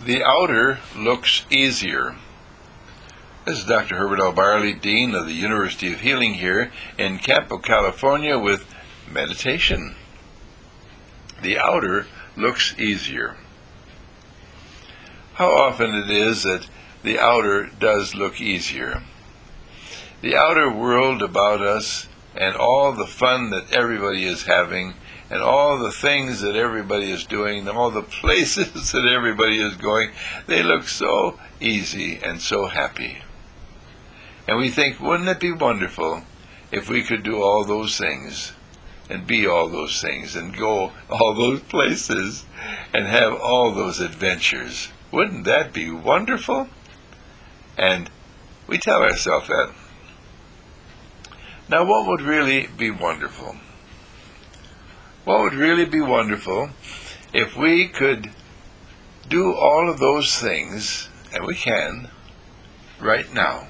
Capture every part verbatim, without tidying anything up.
The outer looks easier. This is Doctor Herbert L. Barley, Dean of the University of Healing here in Campo, California, with meditation. The outer looks easier. How often it is that the outer does look easier. The outer world about us and all the fun that everybody is having and all the things that everybody is doing, and all the places that everybody is going, they look so easy and so happy. And we think, wouldn't it be wonderful if we could do all those things and be all those things and go all those places and have all those adventures? Wouldn't that be wonderful? And we tell ourselves that. Now, what would really be wonderful? What would really be wonderful if we could do all of those things, and we can, right now.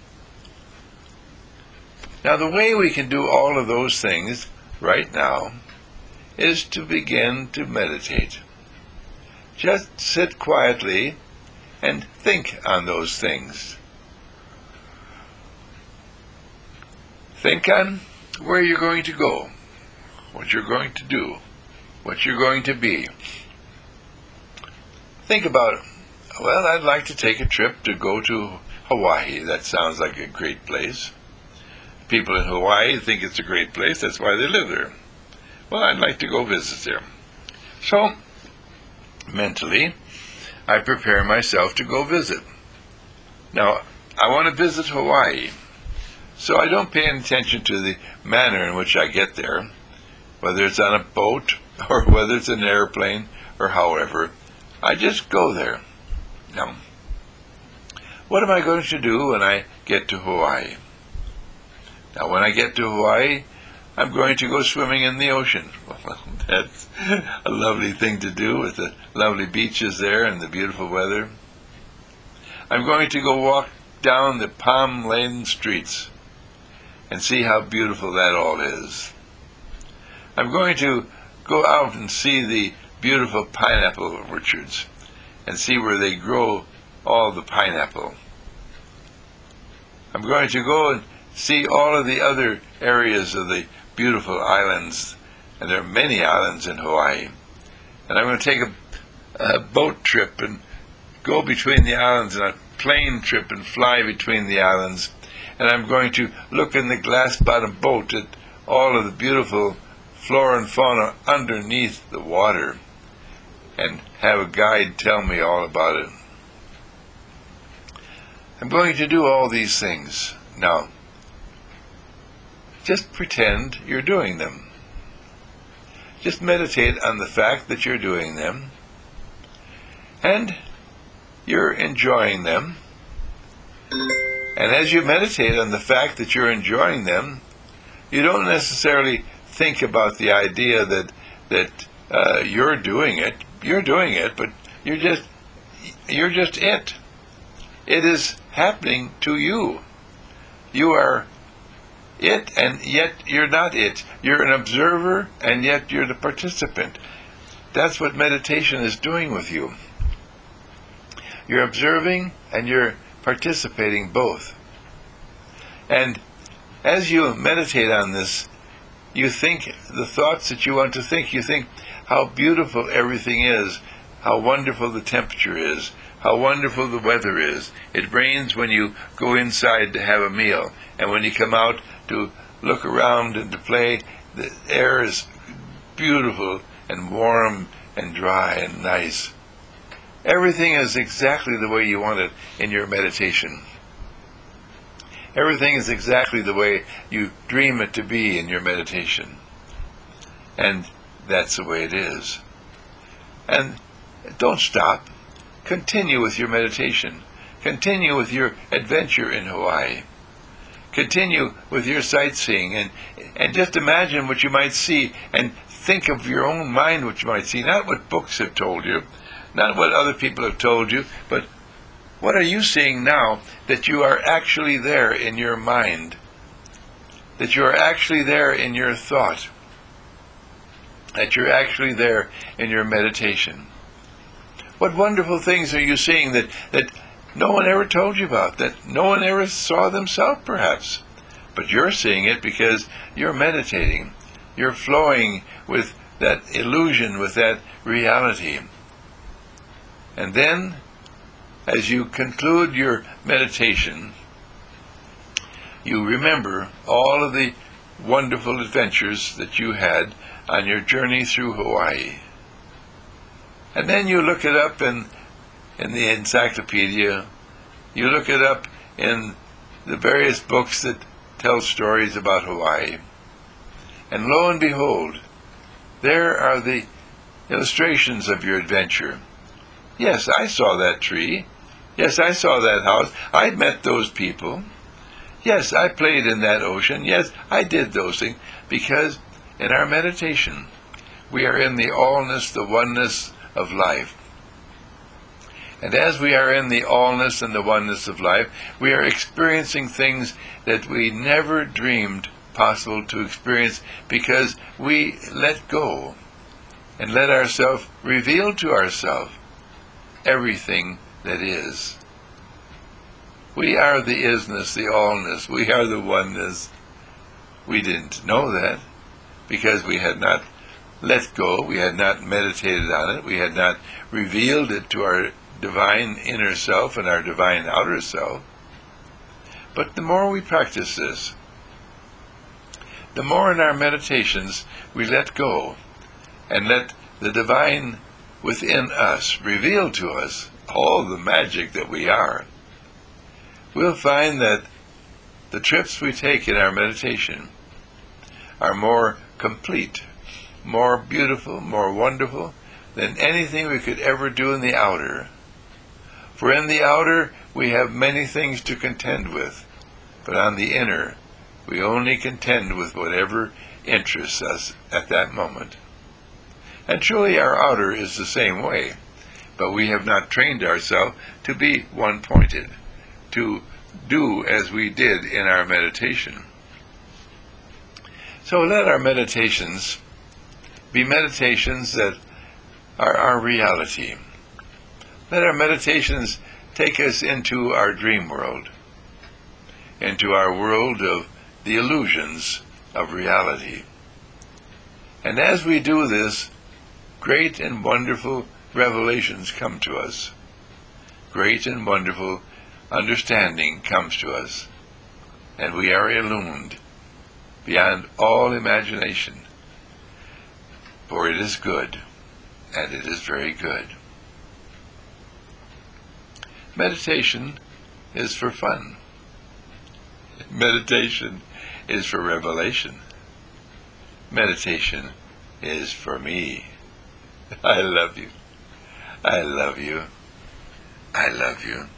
Now, the way we can do all of those things right now is to begin to meditate. Just sit quietly and think on those things. Think on where you're going to go, what you're going to do, what you're going to be. Think about, well, I'd like to take a trip to go to Hawaii. That sounds like a great place. People in Hawaii think it's a great place. That's why they live there. Well, I'd like to go visit there. So, mentally, I prepare myself to go visit. Now, I want to visit Hawaii. So I don't pay any attention to the manner in which I get there, whether it's on a boat or whether it's an airplane or however. I just go there. Now, what am I going to do when I get to Hawaii? Now, when I get to Hawaii, I'm going to go swimming in the ocean. Well, that's a lovely thing to do with the lovely beaches there and the beautiful weather. I'm going to go walk down the palm-laden streets and see how beautiful that all is. I'm going to go out and see the beautiful pineapple orchards and see where they grow all the pineapple. I'm going to go and see all of the other areas of the beautiful islands, and there are many islands in Hawaii. And I'm going to take a, a boat trip and go between the islands, and a plane trip and fly between the islands. And I'm going to look in the glass-bottom boat at all of the beautiful flora and fauna underneath the water and have a guide tell me all about it. I'm going to do all these things. Now, just pretend you're doing them. Just meditate on the fact that you're doing them, and you're enjoying them. And as you meditate on the fact that you're enjoying them, you don't necessarily think about the idea that that uh, you're doing it. You're doing it, but you're just you're just it. It is happening to you. You are it, and yet you're not it. You're an observer, and yet you're the participant. That's what meditation is doing with you. You're observing, and you're participating both. And as you meditate on this, you think the thoughts that you want to think. You think how beautiful everything is, how wonderful the temperature is, how wonderful the weather is. It rains when you go inside to have a meal, and when you come out to look around and to play, the air is beautiful and warm and dry and nice. Everything is exactly the way you want it in your meditation. Everything is exactly the way you dream it to be in your meditation. And that's the way it is. And don't stop. Continue with your meditation. Continue with your adventure in Hawaii. Continue with your sightseeing, and, and just imagine what you might see, and think of your own mind what you might see, not what books have told you, not what other people have told you, but what are you seeing now that you are actually there in your mind, that you are actually there in your thought, that you're actually there in your meditation? What wonderful things are you seeing that, that no one ever told you about, that no one ever saw themselves, perhaps? But you're seeing it because you're meditating. You're flowing with that illusion, with that reality. And then, as you conclude your meditation, you remember all of the wonderful adventures that you had on your journey through Hawaii. And then you look it up in, in the encyclopedia, you look it up in the various books that tell stories about Hawaii. And lo and behold, there are the illustrations of your adventure. Yes, I saw that tree. Yes, I saw that house. I met those people. Yes, I played in that ocean. Yes, I did those things. Because in our meditation, we are in the allness, the oneness of life. And as we are in the allness and the oneness of life, we are experiencing things that we never dreamed possible to experience, because we let go and let ourselves reveal to ourselves everything that is. We are the isness, the allness. We are the oneness. We didn't know that because we had not let go. We had not meditated on it. We had not revealed it to our divine inner self and our divine outer self. But the more we practice this, the more in our meditations we let go and let the divine within us reveal to us all the magic that we are, we'll find that the trips we take in our meditation are more complete, more beautiful, more wonderful than anything we could ever do in the outer. For in the outer we have many things to contend with, but on the inner we only contend with whatever interests us at that moment. And truly our outer is the same way, but we have not trained ourselves to be one-pointed, to do as we did in our meditation. So let our meditations be meditations that are our reality. Let our meditations take us into our dream world, into our world of the illusions of reality. And as we do this, great and wonderful revelations come to us. Great and wonderful understanding comes to us, and we are illumined beyond all imagination. For it is good, and it is very good. Meditation is for fun. Meditation is for revelation. Meditation is for me. I love you. I love you. I love you.